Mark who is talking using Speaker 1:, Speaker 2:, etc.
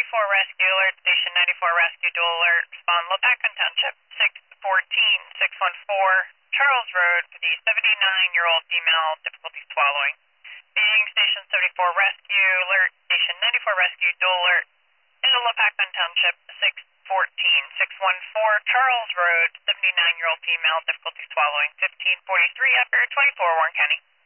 Speaker 1: 94 Rescue Alert, Station 94 Rescue Dual Alert, respond Lopakon Township, 614-614 Charles Road for the 79-year-old female, difficulty swallowing. Being Station 74 Rescue Alert, Station 94 Rescue Dual Alert, into Lopakon Township, 614-614 Charles Road, 79-year-old female, difficulty swallowing, 1543 after 24 Warren County.